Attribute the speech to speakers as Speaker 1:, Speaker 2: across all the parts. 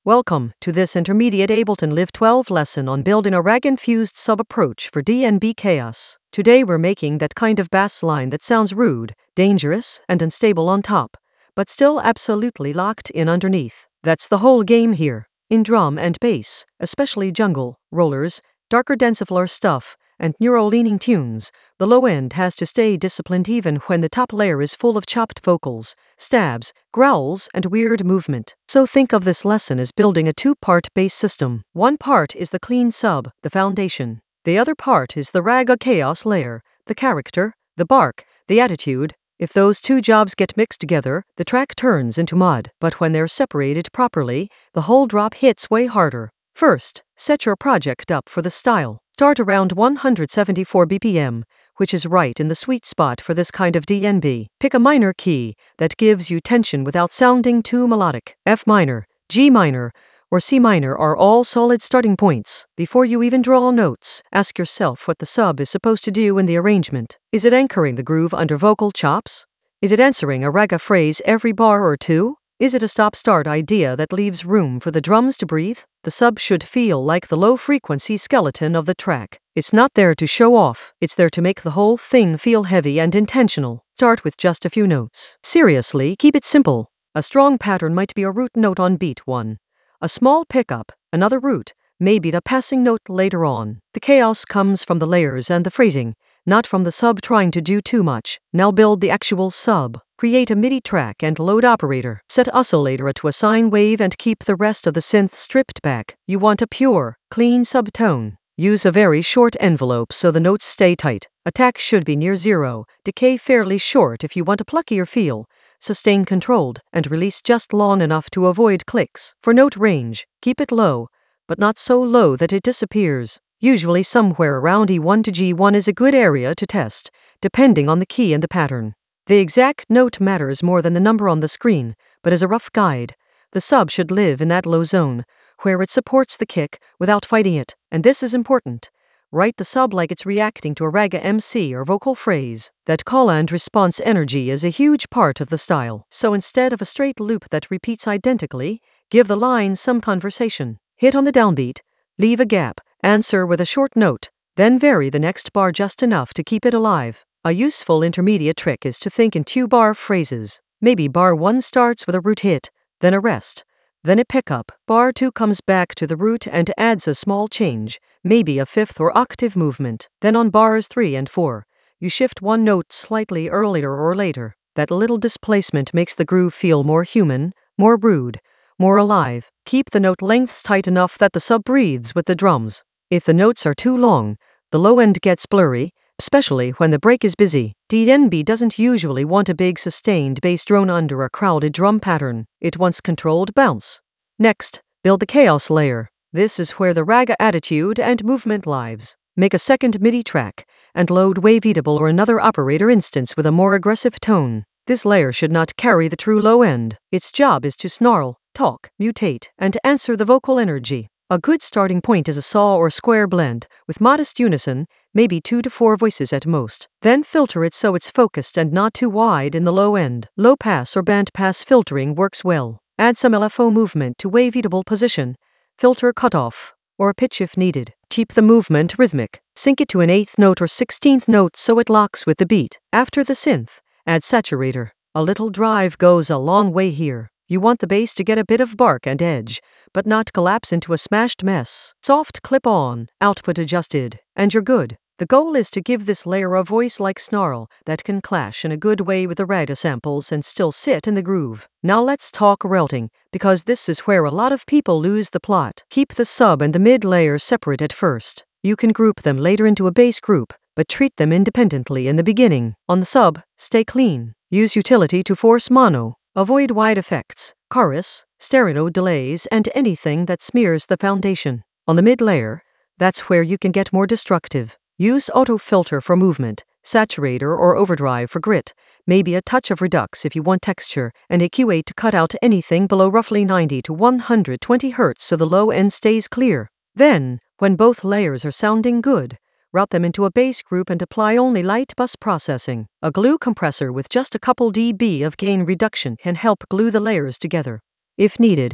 Speaker 1: Welcome to this intermediate Ableton Live 12 lesson on building a RAG-infused sub-approach for DnB chaos. Today we're making that kind of bass line that sounds rude, dangerous, and unstable on top, but still absolutely locked in underneath. That's the whole game here. In drum and bass, especially jungle, rollers, darker densifier stuff, and neuro-leaning tunes, the low end has to stay disciplined even when the top layer is full of chopped vocals, stabs, growls, and weird movement. So think of this lesson as building a two-part bass system. One part is the clean sub, the foundation. The other part is the RAG chaos layer, the character, the bark, the attitude. If those two jobs get mixed together, the track turns into mud. But when they're separated properly, the whole drop hits way harder. First, set your project up for the style. Start around 174 BPM, which is right in the sweet spot for this kind of DnB. Pick a minor key that gives you tension without sounding too melodic. F minor, G minor, or C minor are all solid starting points. Before you even draw notes, ask yourself what the sub is supposed to do in the arrangement. Is it anchoring the groove under vocal chops? Is it answering a raga phrase every bar or two? Is it a stop-start idea that leaves room for the drums to breathe? The sub should feel like the low-frequency skeleton of the track. It's not there to show off, it's there to make the whole thing feel heavy and intentional. Start with just a few notes. Seriously, keep it simple. A strong pattern might be a root note on beat 1. A small pickup, another root, maybe the passing note later on. The chaos comes from the layers and the phrasing, not from the sub trying to do too much. Now build the actual sub. Create a MIDI track and load operator. Set oscillator to a sine wave and keep the rest of the synth stripped back. You want a pure, clean subtone. Use a very short envelope so the notes stay tight. Attack should be near zero, decay fairly short if you want a pluckier feel, sustain controlled, and release just long enough to avoid clicks. For note range, keep it low, but not so low that it disappears. Usually somewhere around E1 to G1 is a good area to test, depending on the key and the pattern. The exact note matters more than the number on the screen, but as a rough guide, the sub should live in that low zone, where it supports the kick without fighting it. And this is important. Write the sub like it's reacting to a raga MC or vocal phrase. That call and response energy is a huge part of the style. So instead of a straight loop that repeats identically, give the line some conversation. Hit on the downbeat, leave a gap, answer with a short note, then vary the next bar just enough to keep it alive. A useful intermediate trick is to think in two-bar phrases. Maybe bar 1 starts with a root hit, then a rest, then a pickup. Bar 2 comes back to the root and adds a small change, maybe a fifth or octave movement. Then on bars 3 and 4, you shift one note slightly earlier or later. That little displacement makes the groove feel more human, more rude, more alive. Keep the note lengths tight enough that the sub breathes with the drums. If the notes are too long, the low end gets blurry, especially when the break is busy. DnB doesn't usually want a big sustained bass drone under a crowded drum pattern. It wants controlled bounce. Next, build the chaos layer. This is where the raga attitude and movement lives. Make a second MIDI track, and load Waveatable or another operator instance with a more aggressive tone. This layer should not carry the true low end. Its job is to snarl, talk, mutate, and answer the vocal energy. A good starting point is a saw or square blend, with modest unison, maybe 2 to 4 voices at most. Then filter it so it's focused and not too wide in the low end. Low pass or band pass filtering works well. Add some LFO movement to Waveatable position, filter cutoff, or pitch if needed. Keep the movement rhythmic. Sync it to an 8th note or 16th note so it locks with the beat. After the synth, add saturator. A little drive goes a long way here. You want the bass to get a bit of bark and edge, but not collapse into a smashed mess. Soft clip-on, output adjusted, and you're good. The goal is to give this layer a voice like snarl that can clash in a good way with the raga samples and still sit in the groove. Now let's talk routing, because this is where a lot of people lose the plot. Keep the sub and the mid layer separate at first. You can group them later into a bass group, but treat them independently in the beginning. On the sub, stay clean. Use utility to force mono. Avoid wide effects, chorus, stereo delays, and anything that smears the foundation. On the mid layer, that's where you can get more destructive. Use auto filter for movement, saturator or overdrive for grit, maybe a touch of redux if you want texture, and EQ8 to cut out anything below roughly 90 to 120 Hz so the low end stays clear. Then, when both layers are sounding good, route them into a bass group and apply only light bus processing. A glue compressor with just a couple dB of gain reduction can help glue the layers together. If needed,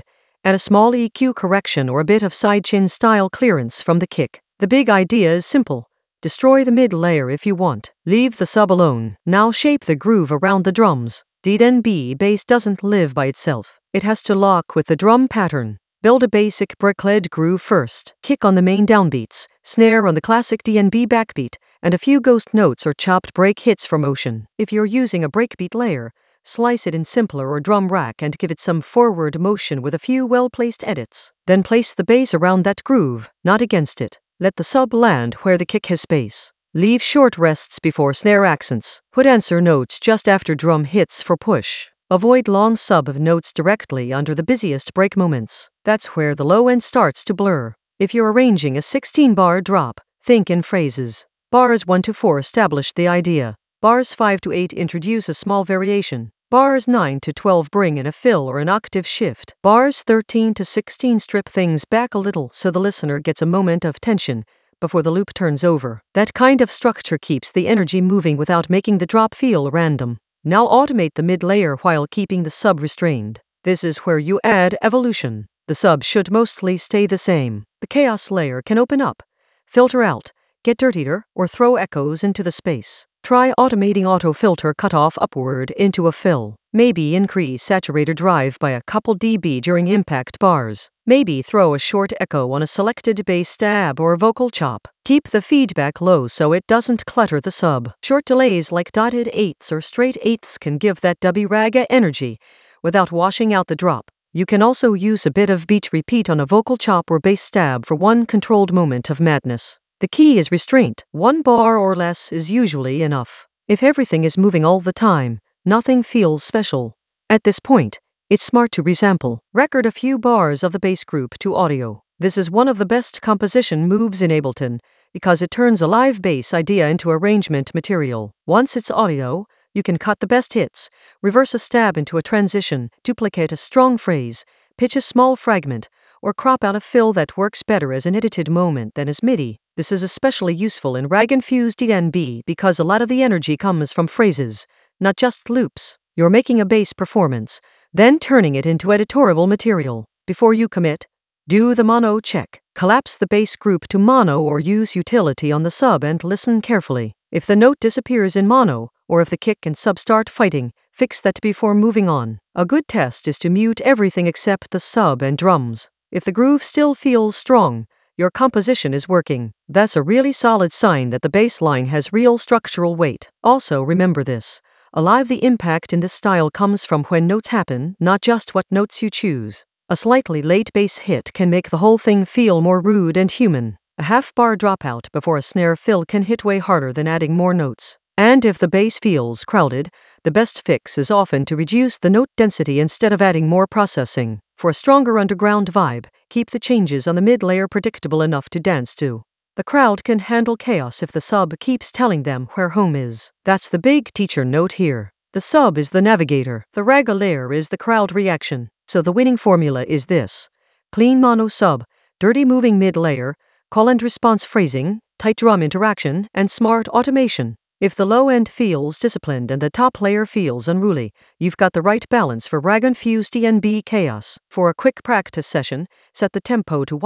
Speaker 1: and a small EQ correction or a bit of sidechain style clearance from the kick. The big idea is simple. Destroy the mid layer if you want. Leave the sub alone. Now shape the groove around the drums. D&B bass doesn't live by itself. It has to lock with the drum pattern. Build a basic brick-led groove first. Kick on the main downbeats, snare on the classic D&B backbeat, and a few ghost notes or chopped break hits for motion. If you're using a breakbeat layer, slice it in simpler or drum rack and give it some forward motion with a few well-placed edits. Then place the bass around that groove, not against it. Let the sub land where the kick has space. Leave short rests before snare accents. Put answer notes just after drum hits for push. Avoid long sub notes directly under the busiest break moments. That's where the low end starts to blur. If you're arranging a 16-bar drop, think in phrases. Bars 1 to 4 establish the idea. Bars 5 to 8 introduce a small variation. Bars 9 to 12 bring in a fill or an octave shift. Bars 13 to 16 strip things back a little so the listener gets a moment of tension before the loop turns over. That kind of structure keeps the energy moving without making the drop feel random. Now automate the mid layer while keeping the sub restrained. This is where you add evolution. The sub should mostly stay the same. The chaos layer can open up, filter out, get dirtier, or throw echoes into the space. Try automating auto filter cutoff upward into a fill. Maybe increase saturator drive by a couple dB during impact bars. Maybe throw a short echo on a selected bass stab or vocal chop. Keep the feedback low so it doesn't clutter the sub. Short delays like dotted eighths or straight eighths can give that dubby raga energy without washing out the drop. You can also use a bit of beat repeat on a vocal chop or bass stab for one controlled moment of madness. The key is restraint. 1 bar or less is usually enough. If everything is moving all the time, nothing feels special. At this point, it's smart to resample. Record a few bars of the bass group to audio. This is one of the best composition moves in Ableton because it turns a live bass idea into arrangement material. Once it's audio, you can cut the best hits, reverse a stab into a transition, duplicate a strong phrase, pitch a small fragment, or crop out a fill that works better as an edited moment than as MIDI. This is especially useful in rag-infused D&B because a lot of the energy comes from phrases, not just loops. You're making a bass performance, then turning it into editorial material. Before you commit, do the mono check. Collapse the bass group to mono or use utility on the sub and listen carefully. If the note disappears in mono, or if the kick and sub start fighting, fix that before moving on. A good test is to mute everything except the sub and drums. If the groove still feels strong, your composition is working. That's a really solid sign that the bass line has real structural weight. Also remember this. Alive the impact in this style comes from when notes happen, not just what notes you choose. A slightly late bass hit can make the whole thing feel more rude and human. A half-bar dropout before a snare fill can hit way harder than adding more notes. And if the bass feels crowded, the best fix is often to reduce the note density instead of adding more processing. For a stronger underground vibe, keep the changes on the mid-layer predictable enough to dance to. The crowd can handle chaos if the sub keeps telling them where home is. That's the big teacher note here. The sub is the navigator. The raga layer is the crowd reaction. So the winning formula is this. Clean mono sub, dirty moving mid-layer, call and response phrasing, tight drum interaction, and smart automation. If the low end feels disciplined and the top layer feels unruly, you've got the right balance for rag-infused D&B chaos. For a quick practice session, set the tempo to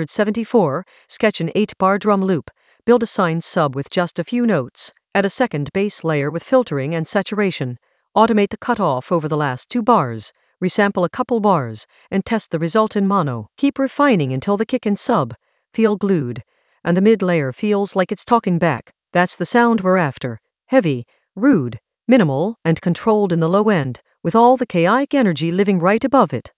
Speaker 1: 174, sketch an 8-bar drum loop, build a signed sub with just a few notes, add a second bass layer with filtering and saturation, automate the cutoff over the last 2 bars, resample a couple bars, and test the result in mono. Keep refining until the kick and sub feel glued, and the mid layer feels like it's talking back. That's the sound we're after. Heavy, rude, minimal, and controlled in the low end, with all the chaotic energy living right above it.